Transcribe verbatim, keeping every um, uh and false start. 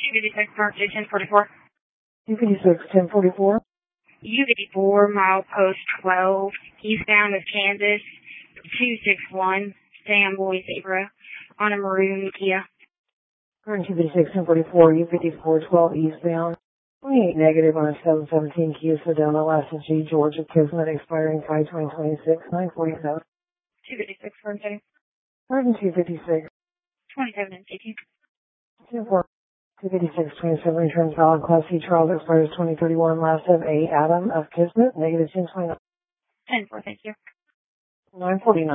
U fifty-six, ten forty-four. U fifty-six, ten forty-four. U fifty-four, milepost twelve, eastbound of Kansas, two six one, Sam Boy Zebra, on a maroon Kia. Current U fifty-six, ten forty-four, U fifty-four, twelve, eastbound, twenty-eight negative on a seven seventeen Kia Sedona, Last G, Georgia, Kismet, expiring five twenty twenty-six, nine forty-seven. two fifty-six, current setting. Current two fifty-six. twenty-seven and fifty. two fifty-six, twenty-seven, returns valid, Class C, Charles, expires twenty thirty-one, last of A, Adam of Kismet, negative ten twenty-nine. ten four, thank you. nine forty-nine.